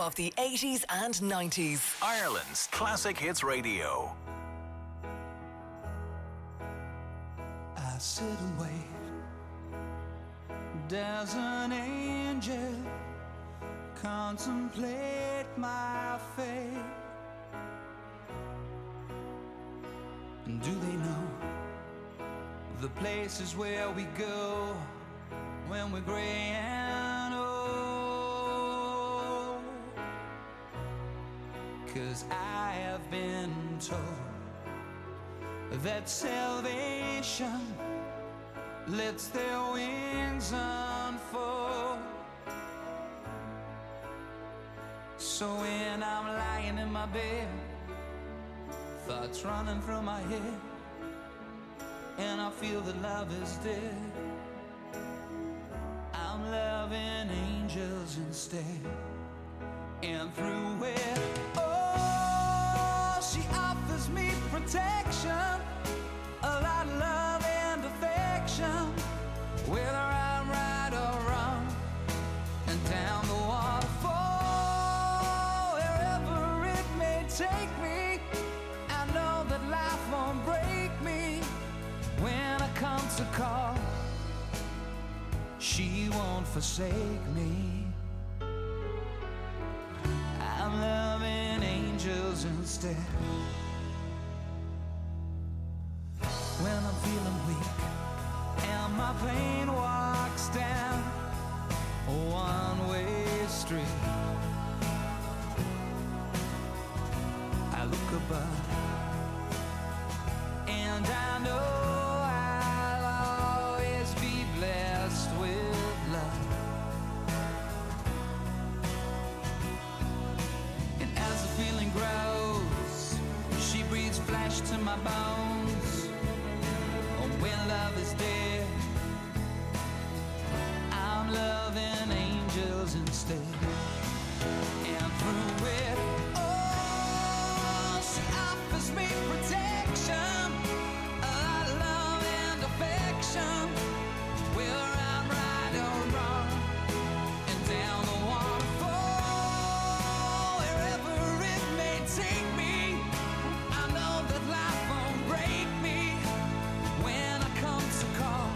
of the 80s and 90s. Ireland's Classic Hits Radio. I sit and wait. Does an angel contemplate my fate? And do they know the places where we go when we're gray and old? 'Cause I have been told that salvation lets their wings unfold. So when I'm lying in my bed, thoughts running through my head, and I feel that love is dead, I'm loving angels instead. And through it, oh, she offers me protection, a lot of love and affection, whether I'm right or wrong. And down the waterfall, wherever it may take me, I know that life won't break me. When I come to call, she won't forsake me. I'm loving angels instead. When I'm feeling weak and my pain walks down a one-way street, I look above and I know I'll always be blessed with love. And as the feeling grows, she breathes flesh to my bones. When love is dead, I'm loving angels instead. And through it, oh, she offers me protection, a lot of love and affection, whether I'm right or wrong. And down the waterfall, wherever it may take me, I know that life won't break me. When I come to call,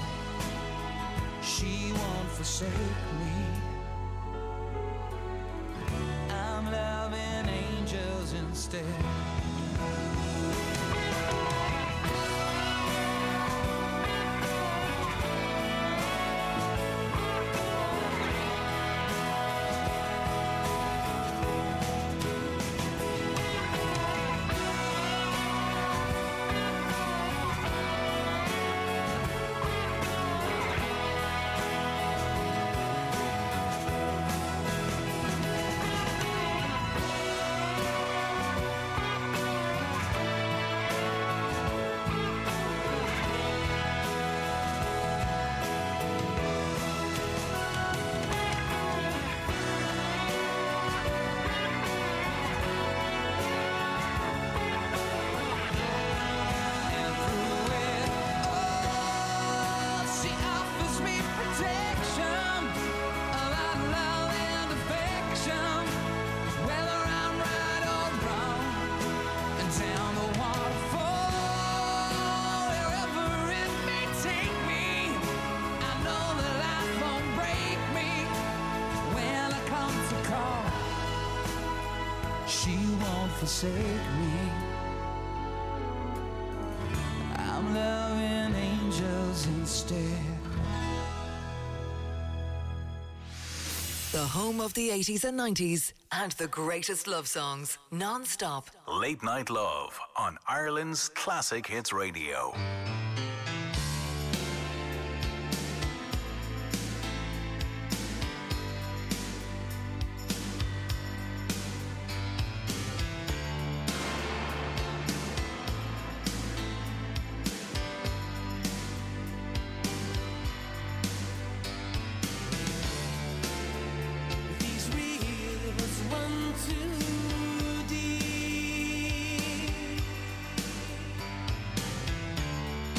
she won't forsake me. I'm loving angels instead. Forsake me. I'm loving angels instead. The home of the 80s and 90s and the greatest love songs, non-stop. Late Night Love on Ireland's Classic Hits Radio. Too deep.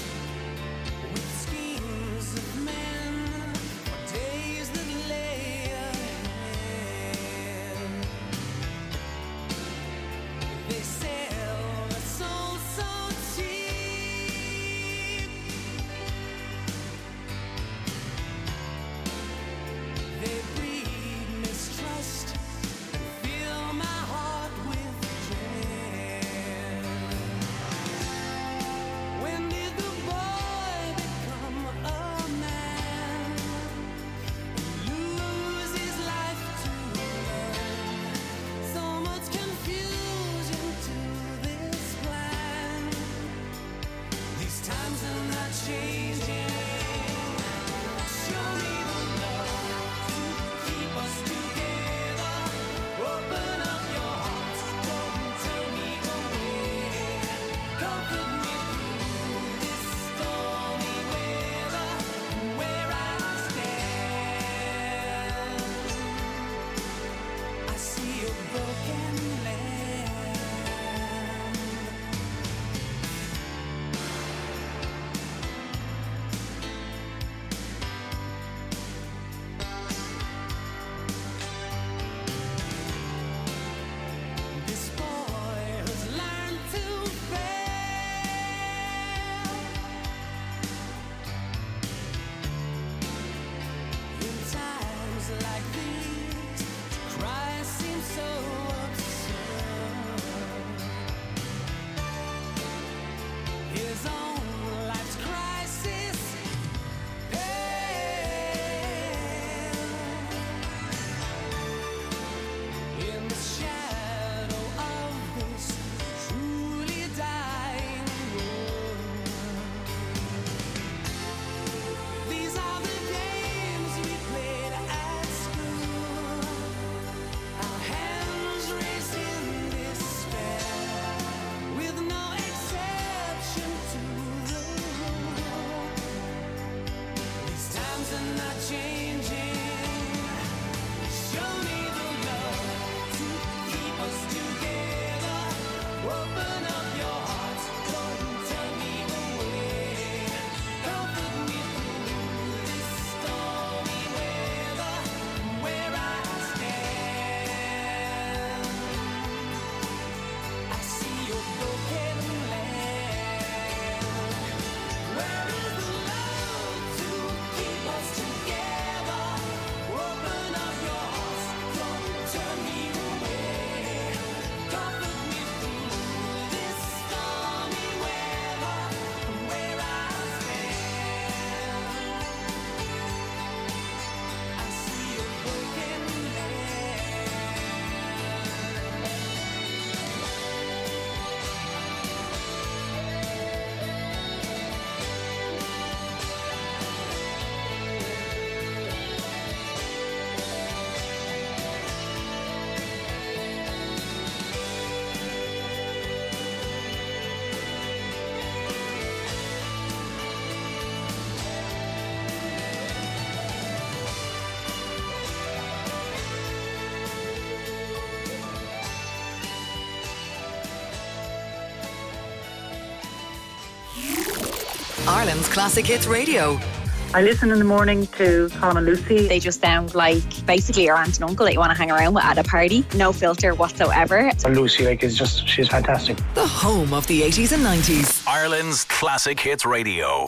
Ireland's Classic Hits Radio. I listen in the morning to Colin and Lucy. They just sound like basically your aunt and uncle that you want to hang around with at a party. No filter whatsoever. And Lucy, she's fantastic. The home of the 80s and 90s. Ireland's Classic Hits Radio.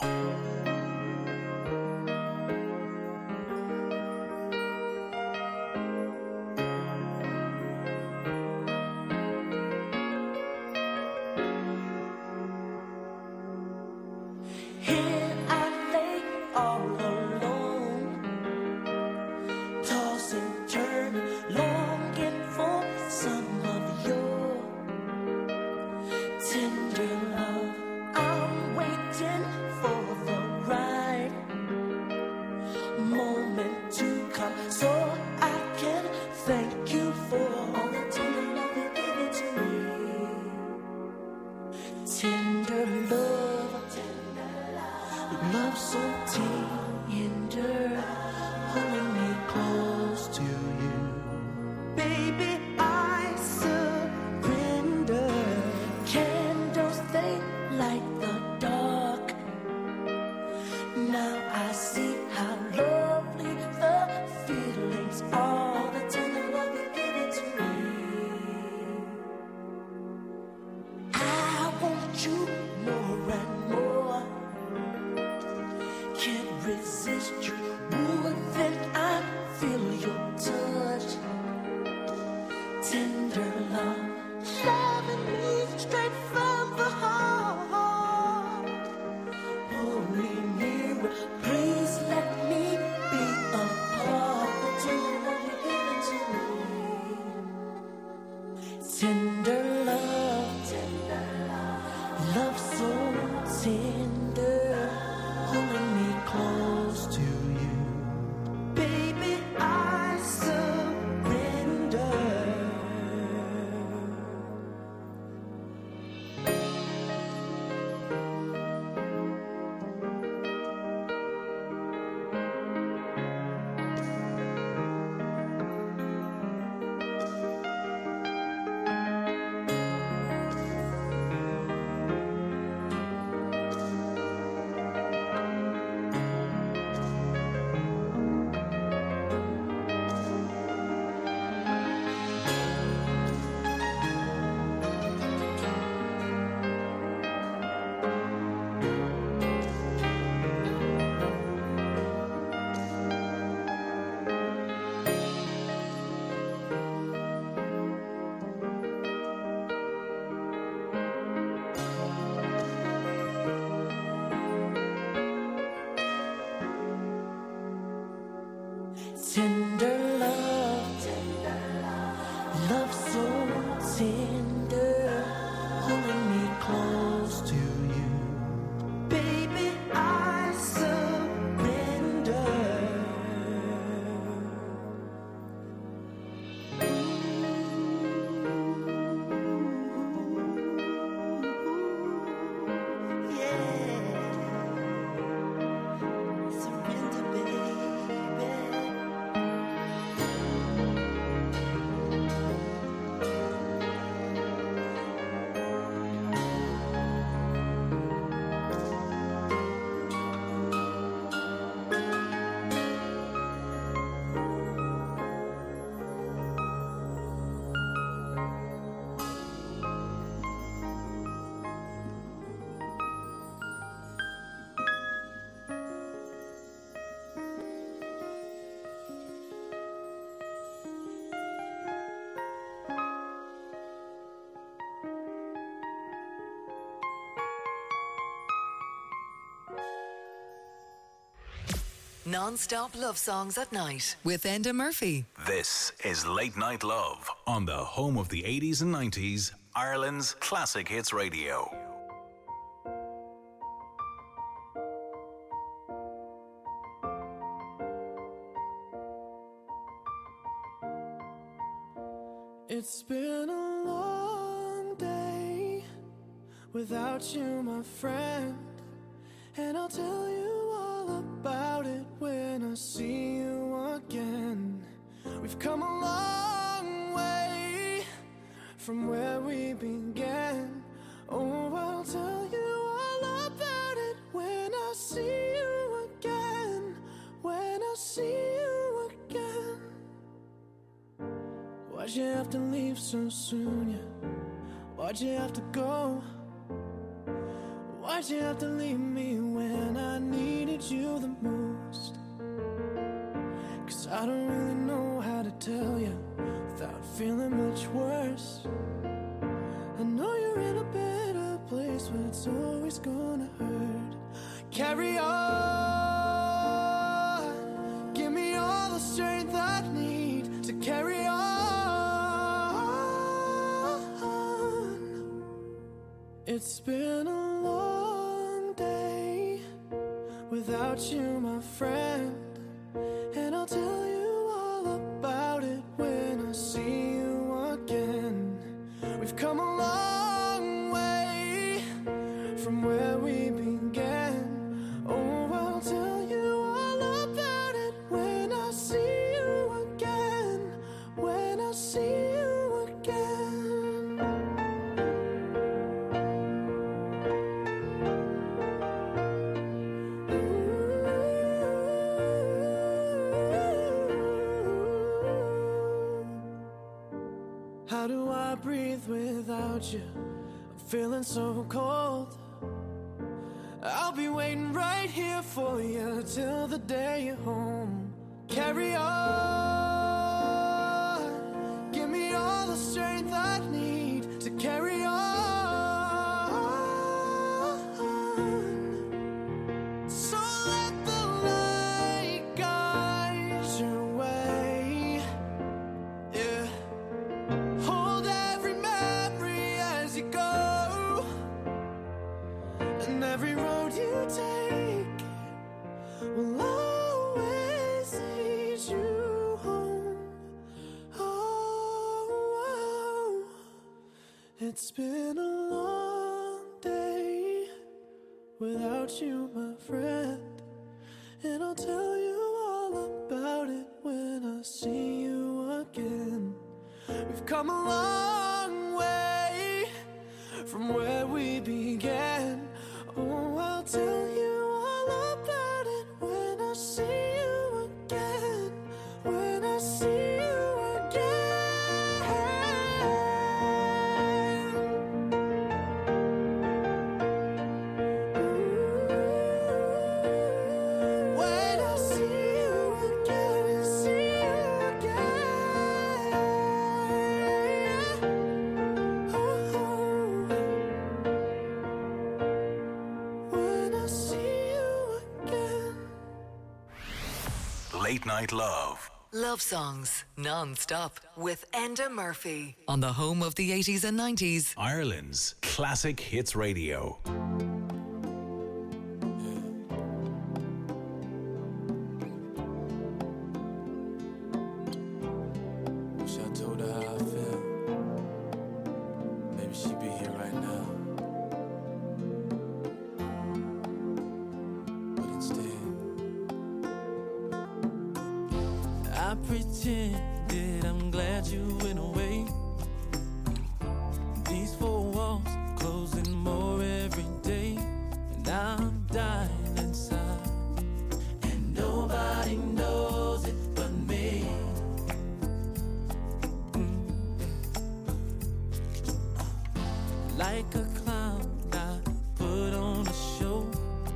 Non-stop love songs at night with Enda Murphy. This is Late Night Love on the home of the 80s and 90s, Ireland's classic hits radio. It's been a long day without you, my friend, and I'll tell you all about it when I see you again. We've come a long way from where we began. Oh, I'll tell you all about it when I see you again. When I see you again. Why'd you have to leave so soon, yeah? Why'd you have to go? Why'd you have to leave me when I needed you the most? 'Cause I don't really know how to tell you without feeling much worse. I know you're in a better place, but it's always gonna hurt. Carry on. Give me all the strength I need to carry on. It's been a long day without you, my friend, and I'll tell you all about it when I see you again. We've come a long way from where we began. Oh, I'll tell you all about it when I see you again. When I see you again. How do I breathe without you? I'm feeling so cold. I'll be waiting right here for you till the day you're home. Carry on. Give me all the strength I need to carry on. So let the light guide your way. Yeah. Hold every memory as you go, and every road you take will always lead you home. Oh, it's been a long day without you, my friend, and I'll tell you all about it when I see you again. We've come a long way from where we began. Oh, I'll tell you all about it when I see you again. When I see you again. Ooh, when I see you again, see you again. When I see you again. Late Night Love. Love songs non-stop with Enda Murphy on the home of the 80s and 90s. Ireland's classic hits radio. Wish I told her how I feel. Maybe she'd be here right now. But instead, I pretended I'm glad you went away. These four walls closing more every day, and I'm dying inside, and nobody knows it but me. Like a clown, I put on a show.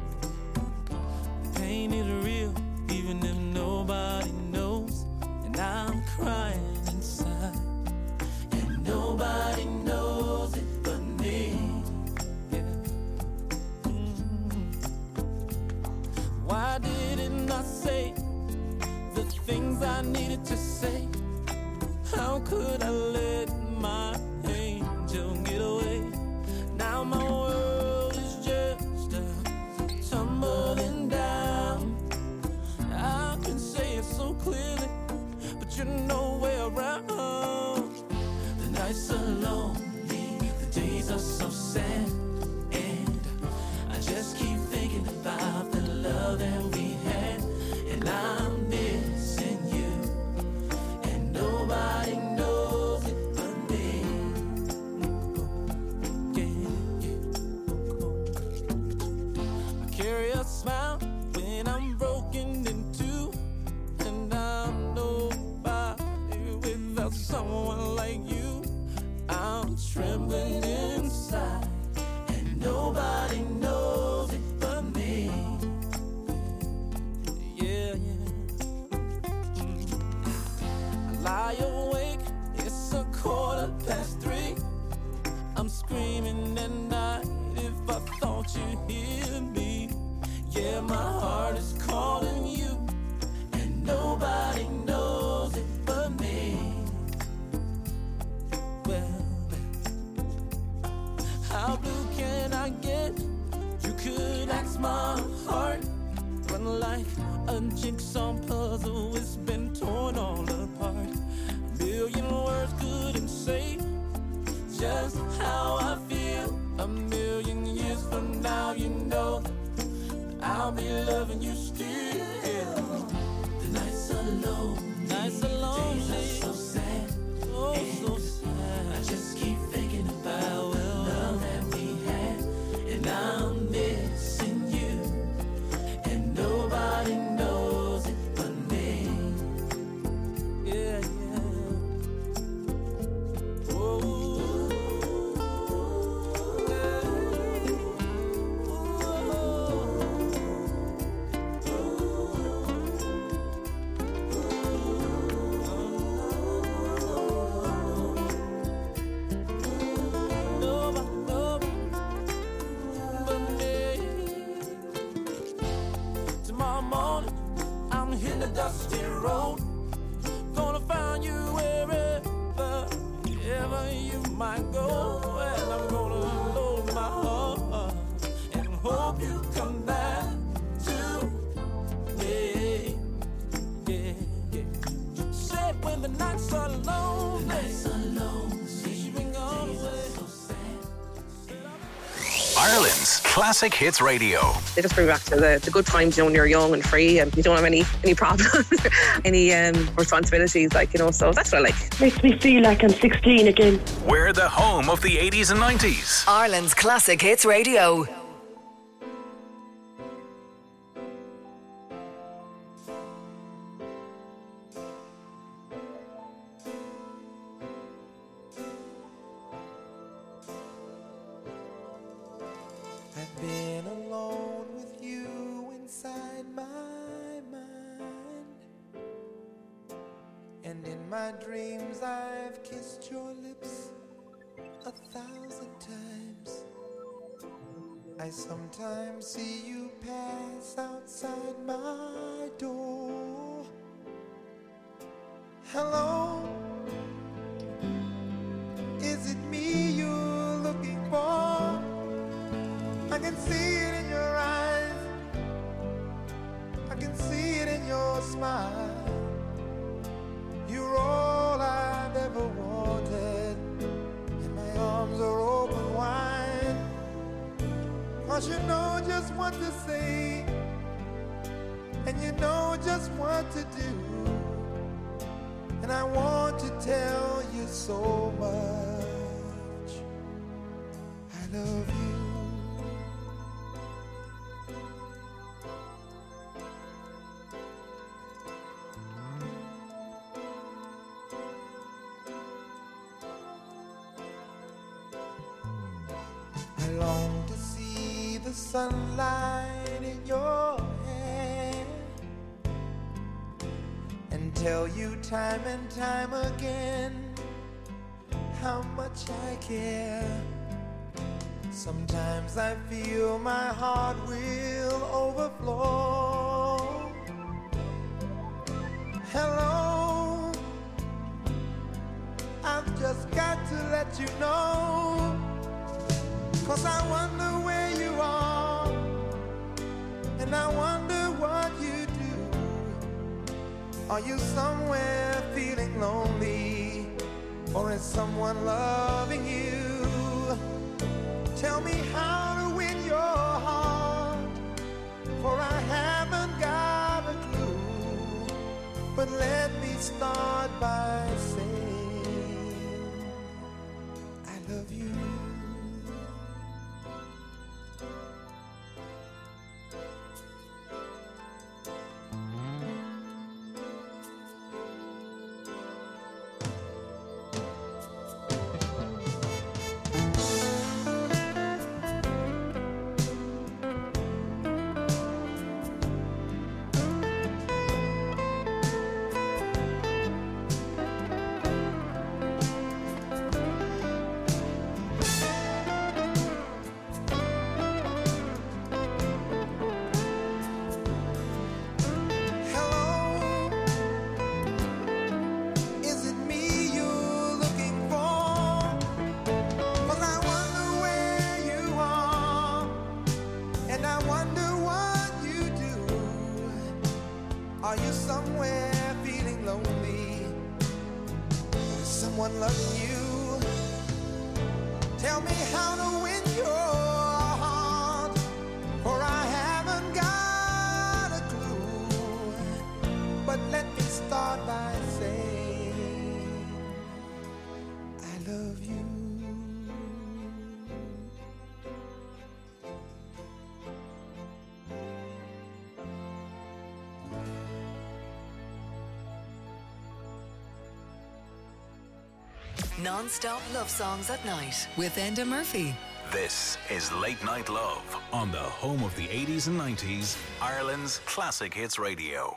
The pain is real, even if nobody knows. And I'm crying inside, and nobody knows it but me. Yeah. Why didn't I say things I needed to say. How could I let my angel get away? Now my world is just tumbling down. I can say it so clearly, but you're nowhere around. The nights are lonely, the days are so sad, and I just keep thinking about the love that we had, and I'm missing you, and nobody knows it but me. I carry a smile when I'm broken in two, and I'm nobody without someone like you. I'm trembling inside, and nobody knows it but me. Yeah, yeah. I lie awake, it's 3:15. I'm screaming at night if I thought you'd hear me. Yeah, my heart is calling you, and nobody knows it but me. Well, how blue can I get? You could ask my heart. Run like a jigsaw puzzle, it's been torn all apart. A million words couldn't say just how I feel. A million years from now, you know that I'll be loving you still. The nights are lonely, days are so sad, oh so sad. I just keep thinking about the love that we had, and I'm missing you, and nobody knows it but me. Yeah, yeah. Oh, yeah. Nobody but me. Tomorrow morning, I'm hitting the dusty road. Gonna find you wherever you might go. And I'm gonna load my heart and hope you come back to me. Yeah, yeah. Said when the nights are lonely, since you've been gone away. Ireland's Classic Hits Radio. They just bring back to the good times, you know, when you're young and free and you don't have any problems, any responsibilities, like, you know, so that's what I like. Makes me feel like I'm 16 again. We're the home of the 80s and 90s. Ireland's Classic Hits Radio. I've been alone with you inside my mind, and in my dreams I've kissed your lips 1,000 times. I sometimes see you pass outside my door. Hello, is it me you're looking for? I can see it in your eyes, I can see it in your smile. You're all I've ever wanted, and my arms are open wide. 'Cause you know just what to say, and you know just what to do. And I want to tell you so much, I love you. I long to see the sunlight in your hair and tell you time and time again how much I care. Sometimes I feel my heart will overflow. Hello, I've just got to let you know, 'cause I wonder where you are, and I wonder what you do. Are you somewhere feeling lonely, or is someone loving you? Tell me how to win your heart, for I haven't got a clue. But let me start by saying I love you. Are you somewhere feeling lonely? Is someone loving you? Tell me how to win your heart, for I haven't got a clue. But let me start by saying I love you. Non-stop love songs at night with Enda Murphy. This is Late Night Love on the home of the 80s and 90s, Ireland's Classic Hits Radio.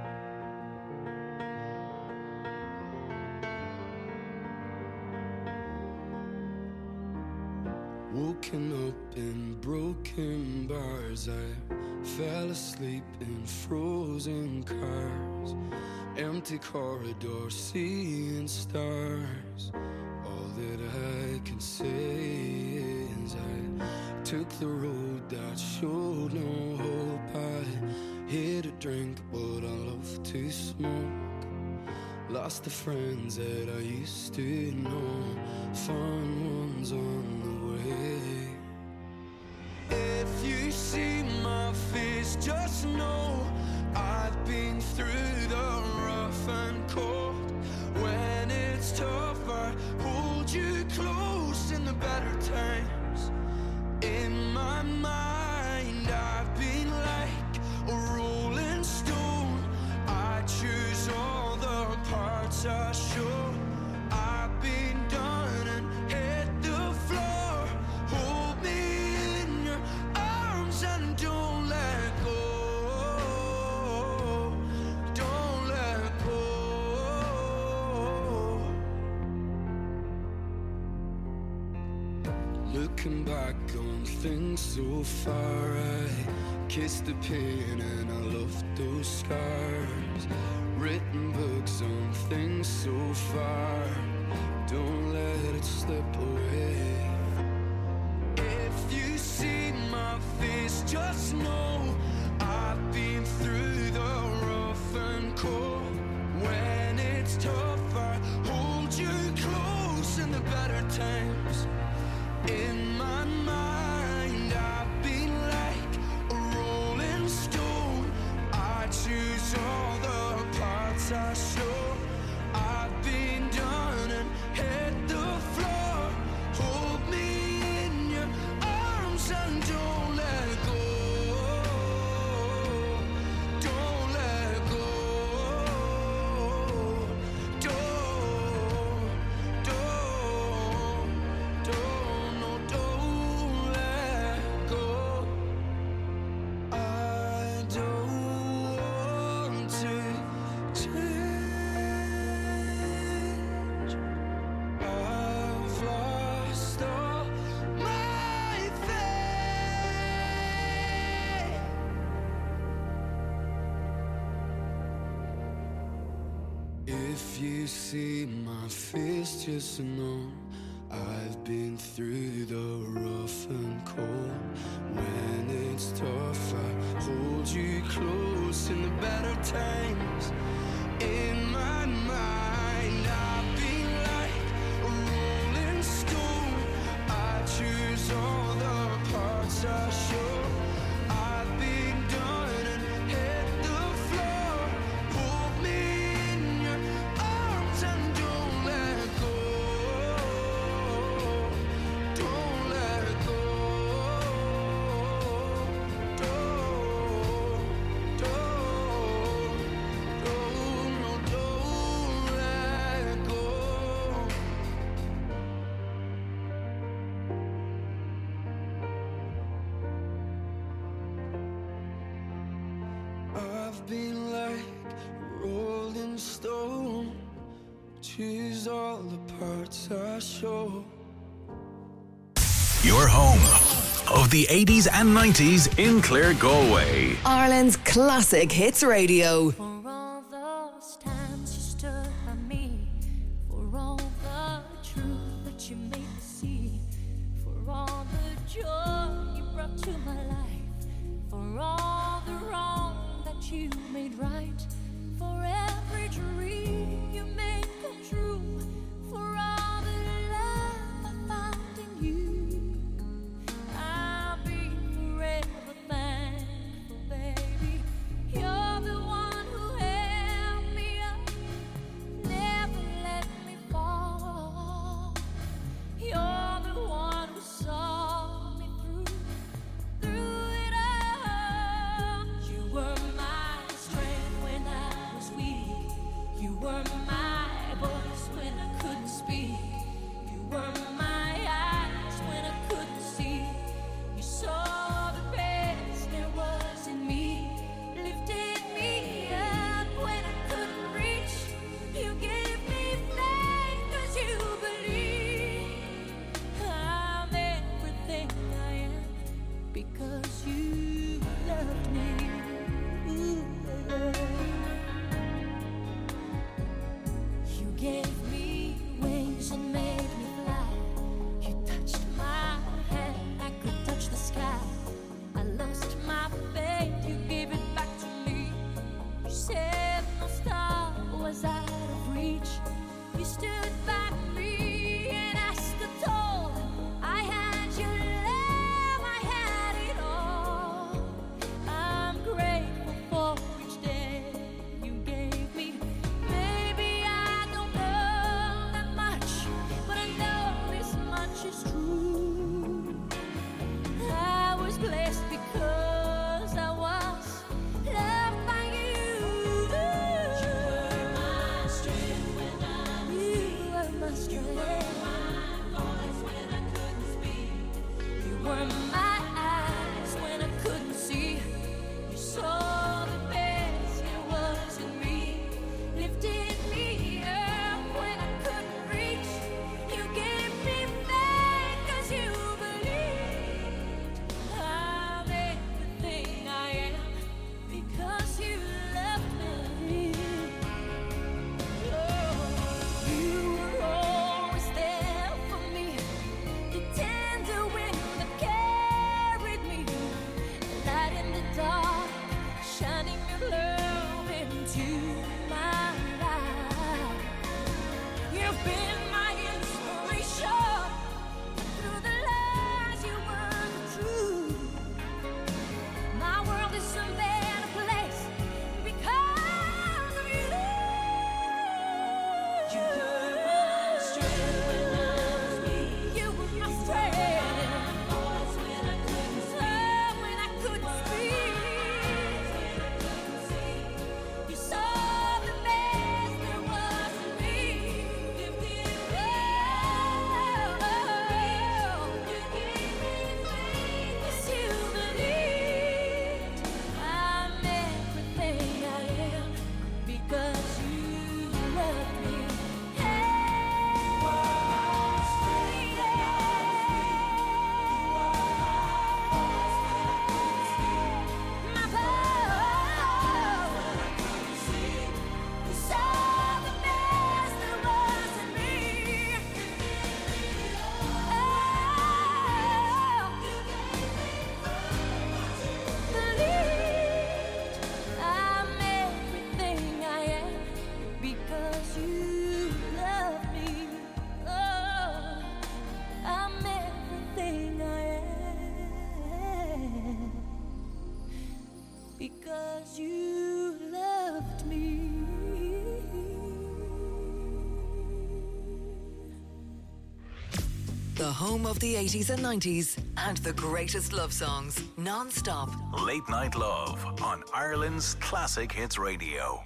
Woken up in broken bars, I fell asleep in frozen cars, empty corridors, seeing stars. All that I can say is I took the road that showed no hope. I hit a drink, but I love to smoke. Lost the friends that I used to know, found ones on the way. If you see my face, just know I've been through the rough and cold. When it's tough, I hold you close in the better times. In my mind, I've been like a rolling stone. I choose all the parts I show. I've been done and hit the floor. Hold me in your arms and don't let go. Don't let go. Looking back on things so far, I kissed the pain and I loved those scars. Written books on things so far, don't let it slip away. If you see my face, just know I've been through the rough and cold. When it's tough, I hold you close in the better times. In my mind, I've been like a rolling stone. I choose all the parts I show. I've been done and hit the floor. Hold me in your arms and don't let go. if you see my face, just know I've been through the rough and cold. When it's tough, I hold you close in the better times. In my mind, I've been like a rolling stone. I choose all the parts I show. I've been done and hit the floor. Hold me in your arms and don't let go. Don't let go. Don't let go. I've been like a rolling stone. Choose all the parts I show. Your home of the 80s and 90s in Clare, Galway. Ireland's classic hits radio. For all those times you stood by me, for all the truth that you made me see, for all the joy you brought to my life, for all the wrong that you made right, for every dream you made come true, for all the love I found in you. I'll be forever thankful, baby. You're the one who held me up, never let me fall. You're the one who saw me through it all. You were my strength when I was weak. You were my voice when I couldn't speak. You were my eyes when I couldn't see. You saw the best there was in me, lifted me up when I couldn't reach. You gave me faith 'cause you believe I'm everything I am because you loved me. Ooh, you gave me wings and made me fly. You touched my hand, I could touch the sky. I lost my faith, you gave it back to me. You said no star was out of reach. You stood by me and I stood tall. I had your love, I had it all. I'm grateful for each day you gave me. Maybe I don't know that much, but I know this much is true. I was blessed because I was loved by you. You were my strength when I was weak. You were my strength. You were my voice when I couldn't speak. You were my eyes when I couldn't see. You saw the best there was in me, lifted me up when I couldn't reach. You gave me faith 'cause you believed I'm everything I am because you loved me. Oh, you were always there for me, the tender wind that carried The home of the 80s and 90s and the greatest love songs, non-stop. Late Night Love on Ireland's Classic Hits Radio.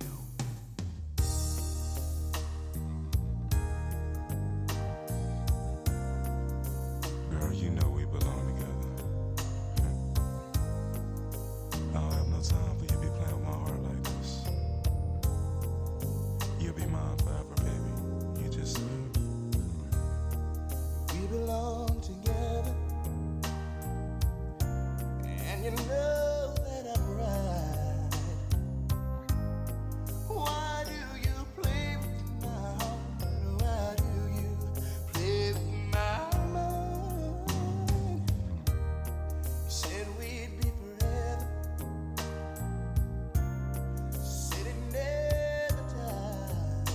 Girl, you know we belong together. I don't have no time for you to be playing with my heart like this. You'll be mine forever, baby. You just We belong together, and you know that I'm right. Why do you play with my heart? Why do you play with my mind? You said we'd be forever, said it never died.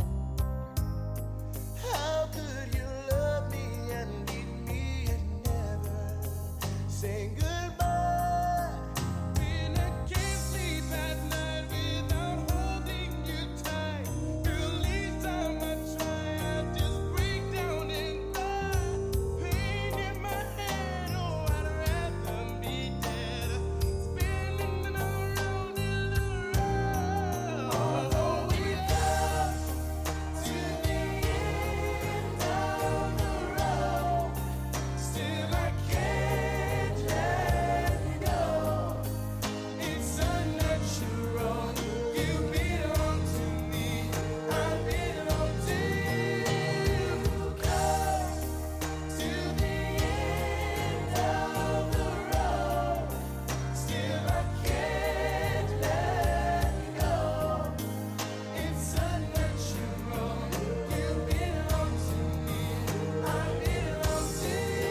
How could you love me and leave me and never say goodbye? When I can't sleep at night without holding you tight, girl, each time I try, I just break down and die. Pain in my head, oh, I'd rather be dead, spinning around and around. Although we love to the end of the road, still I can't let go. It's unnatural. You belong to me, I belong to you. Close to the end of the road, still I can't let go. It's unnatural. You belong to me, I belong to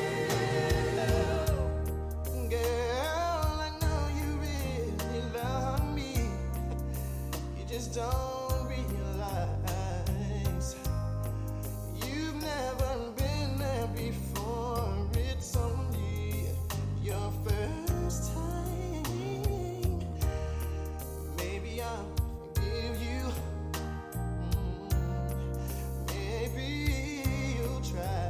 you. Girl, I know you really love me. You just don't realize you've never been there before. It's only your first time. Maybe I'll forgive you. Maybe you'll try.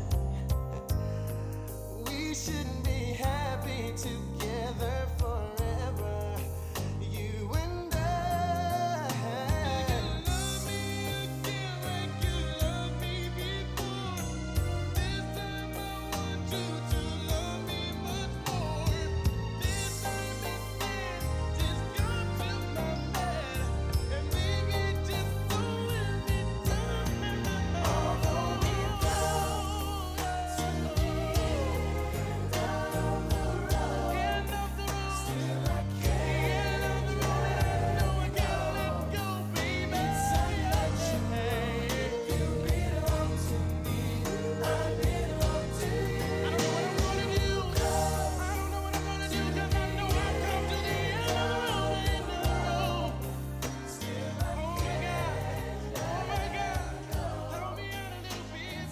We should be happy together forever, you and I. You love me again like you loved me before. This time I want you to love me much more. This time instead, just come to my bed and baby, just throw it down. Although we go to the end of the road, still I can't know I gotta let go, baby. It's unnatural. You belong to me, I belong to you. I don't know what I'm gonna do. I don't know what I'm gonna do, 'cause I know I've come to the end of the road. Still I can't. Oh my God, throw me out a little bit,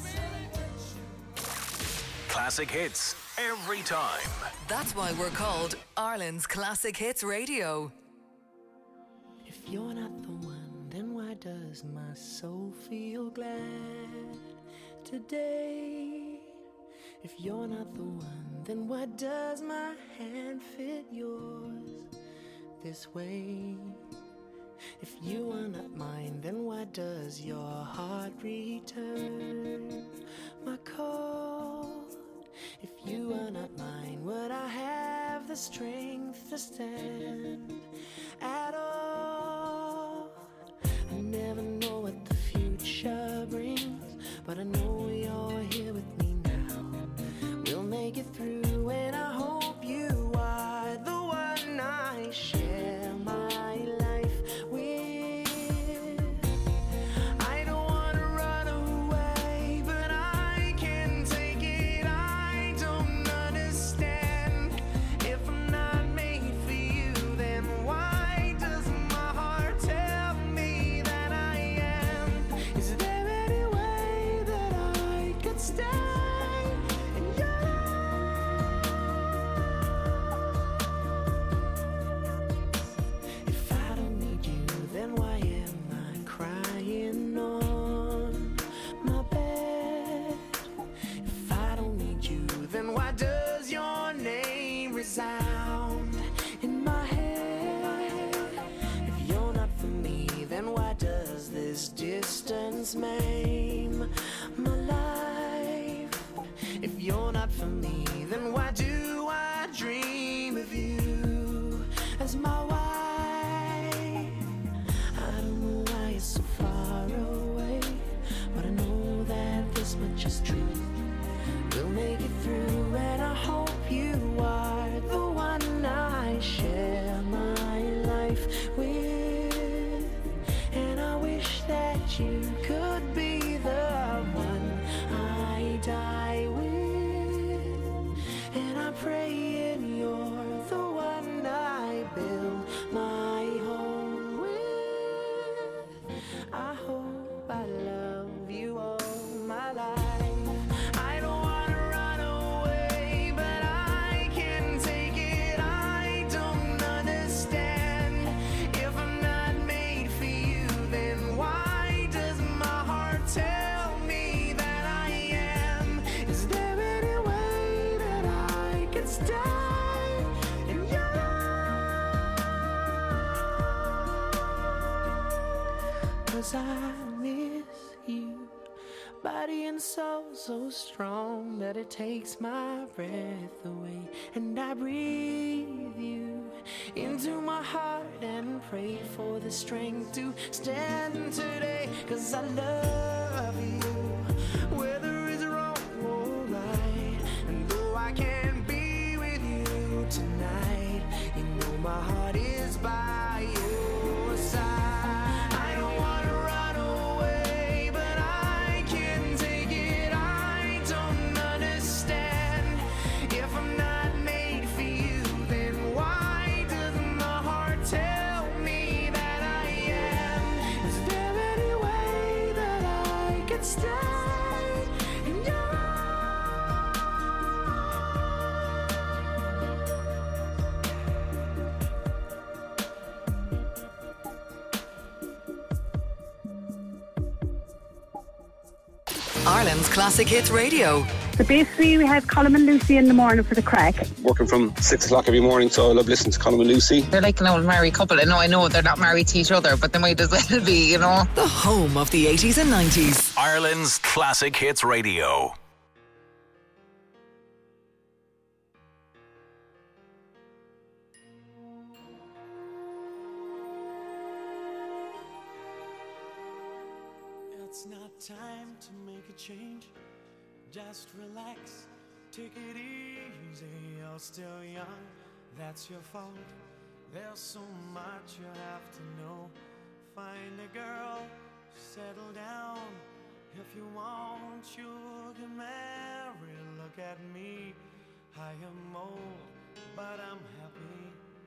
baby. Classic hits every time. That's why we're called Ireland's Classic Hits Radio. If you're not the one, then why does my soul feel glad today? If you're not the one, then why does my hand fit yours this way? If you are not mine, then why does your heart return my call? If you are not mine, would I have the strength to stand at all? I never know what the future brings, but I know you're here with me now. We'll make it through, and I hope you are the one I share my life with. I don't wanna run away, but I can take it. I don't understand. If I'm not made for you, then sound in my head. If you're not for me, then why does this distance maim my life? If you're not for me, then why do I dream of you as my wife? I don't know why you're so far away, but I know that this much is true. We'll make it through, and I hope you are the one I share my life with. And I wish that you could be the one I die with. And I'm praying you're the one I build my home with. I hope I love you all my life. I miss you, body and soul so strong that it takes my breath away. And I breathe you into my heart and pray for the strength to stand today. 'Cause I love you, whether it's wrong or right. And though I can't be with you tonight, you know my heart is by your side. Ireland's Classic Hits Radio. So basically we have Colm and Lucy in the morning for the crack. Working from 6 o'clock every morning, so I love listening to Colm and Lucy. They're like an old married couple. I know they're not married to each other, but they might as well be, you know. The home of the 80s and 90s. Ireland's Classic Hits Radio. It's not time to make a change. Just relax, take it easy. You're still young, that's your fault. There's so much you have to know. Find a girl, settle down. If you want, you can marry. Look at me, I am old, but I'm happy.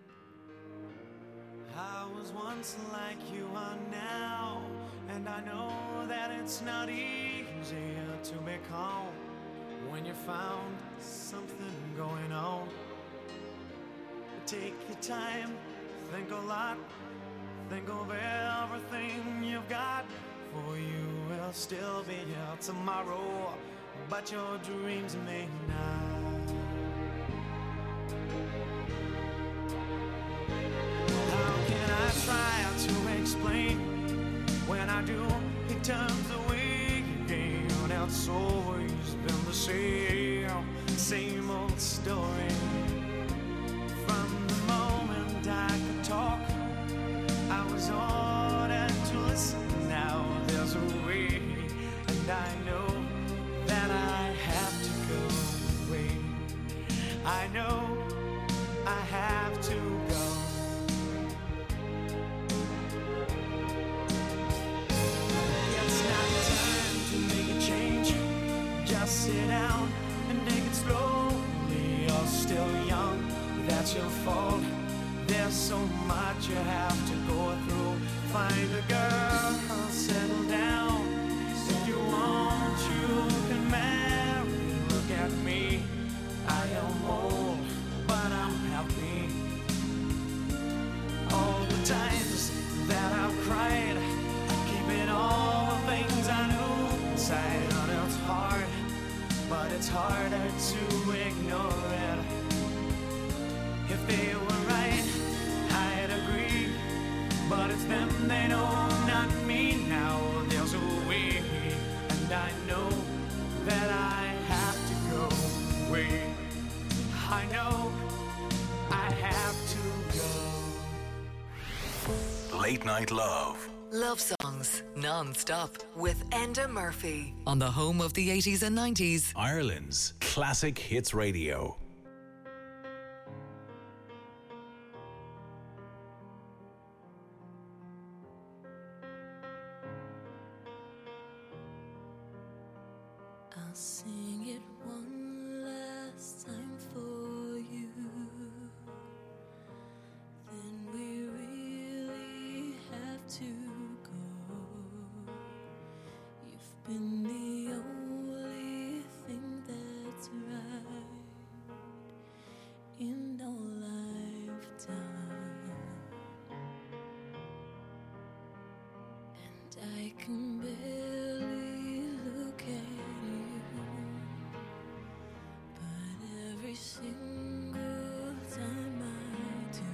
I was once like you are now, and I know that it's not easy to be calm when you found something going on. Take your time, think a lot, think of everything you've got. For you will still be here tomorrow, but your dreams may not. How can I try to explain? When I do, it turns away again. It's always been the same old story. From the moment I could talk, I was ordered to listen. Now there's a way, and I know that I have to go away. I know I have to go. Sit down and take it slowly. You're still young, that's your fault. There's so much you have to go through. Find a girl, settle down. If you want, you can marry. Look at me, I am old, but I'm happy. All the times that I've cried, keeping all the things I knew inside. It's hard, but it's harder to ignore it. I have to go. Late Night Love. Love songs non-stop with Enda Murphy on the home of the 80s and 90s. Ireland's Classic Hits Radio. I'll sing it one last time for you. Then we really have to go. You've been the only thing that's right in our lifetime. And I can barely look at you, but every single time I do,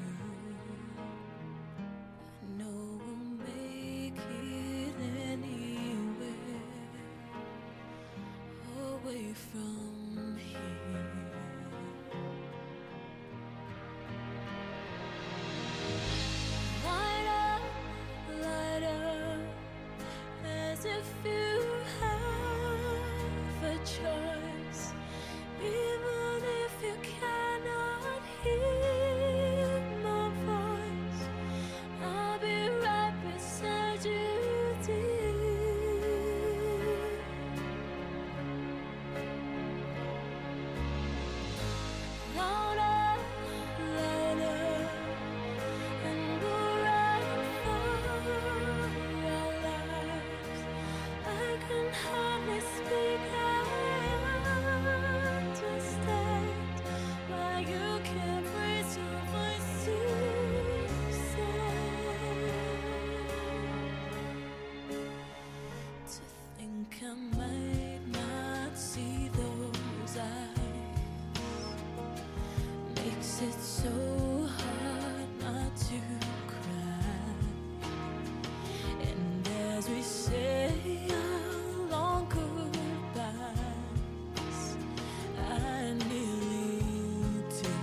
I know we'll make it anywhere away from here. Light up, as if you have a choice, even if you cannot hear my voice. I'll be right beside you, dear. Louder, and we'll run for our lives. I can hardly speak, I understand why you can't raise your voice to say. To think I might not see those eyes makes it so hard not to cry. And as we say our long goodbyes, I nearly do.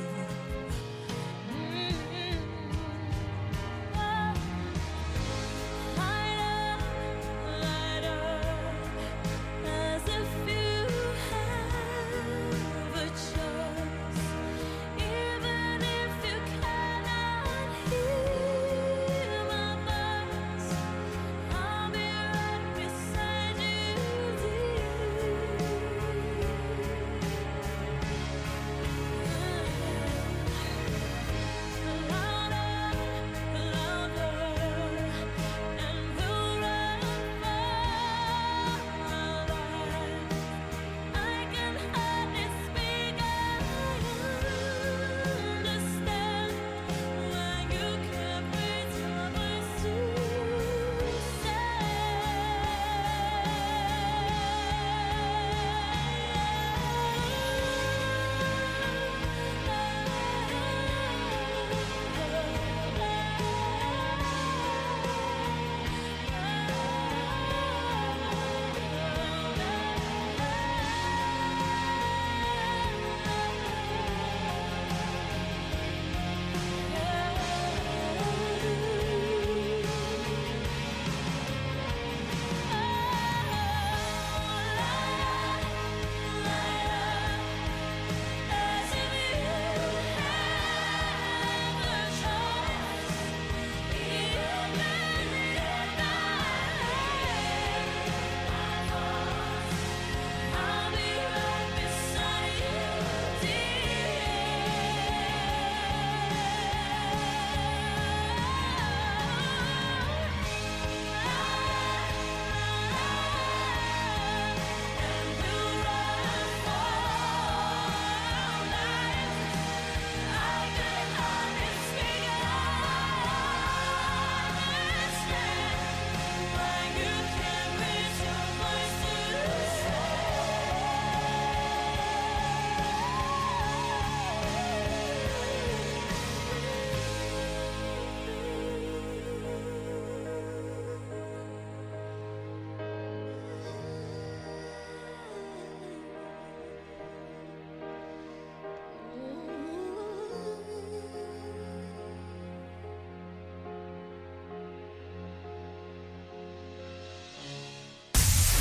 Light up, as if you have a choice, even if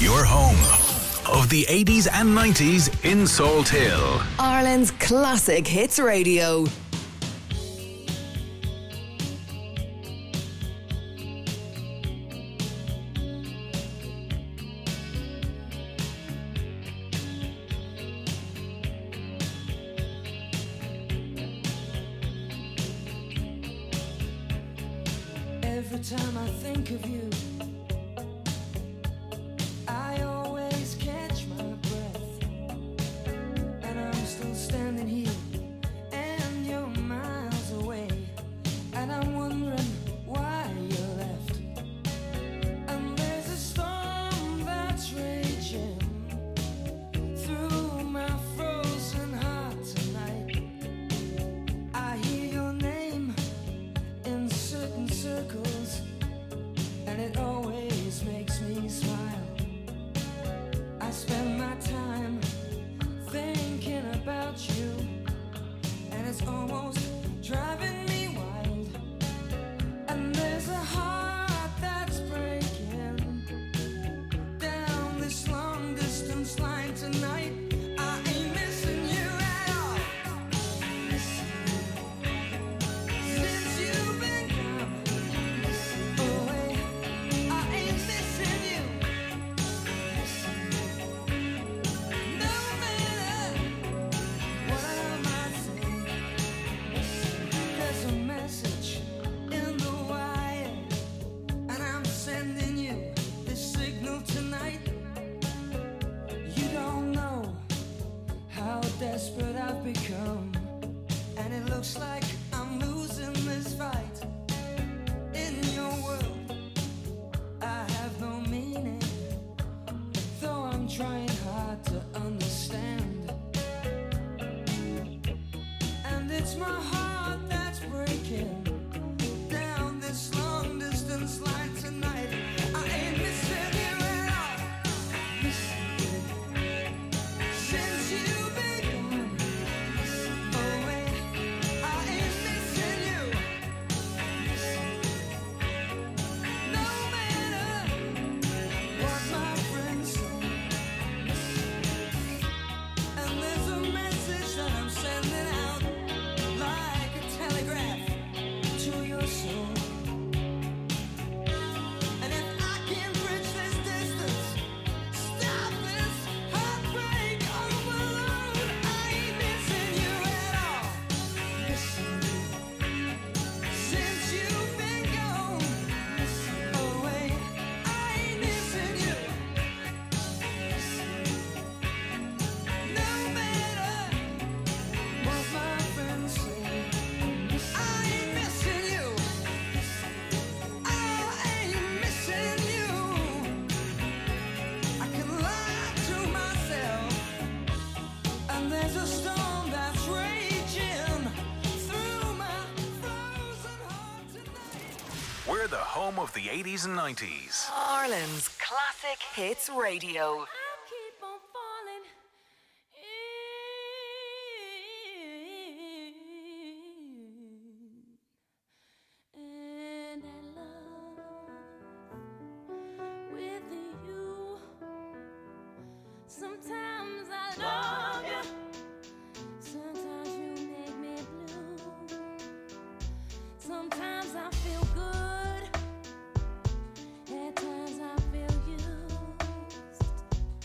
Your home of the 80s and 90s in Salt Hill. Ireland's classic hits radio. Every time I think of you, I always catch my breath. And I'm still standing here, and you're miles away. And I'm wondering why you left. And there's a storm that's raging through my frozen heart tonight. I hear your name in certain circles, and it always makes me smile. I spend my time thinking about you, and it's almost driving me wild. And there's a heart that's breaking down this long distance line tonight. I ain't missing you at all. Since you've been gone away, I ain't missing you. No matter what I might say, there's a message in the wire, and I'm sending you this signal tonight. You don't know how desperate I've become, and it looks like I'm losing this fight. In your world, I have no meaning, though I'm trying hard to understand. And it's my heart that's breaking down this long distance line tonight. I ain't missing you at all. Since you've been gone away, I ain't missing you. No matter what my friends say. And there's a message that I'm sending out like a telegraph to your soul. And if I can bridge this distance, stop this heartbreak on the road, I ain't missing you at all. Missing you. Since you've been gone away, I ain't missing you. No matter what my friends say, I ain't missing you. I ain't missing you. I can lie to myself, and there's a storm that's raging through my frozen heart tonight. We're the home of the 80s and 90s. Ireland's classic hits radio. Keep on falling in, and I love with you. Sometimes I love you, sometimes you make me blue. Sometimes I feel good, at times I feel used.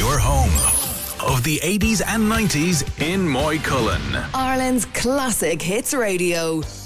your home of the 80s and 90s in Moycullen. Ireland's classic hits radio.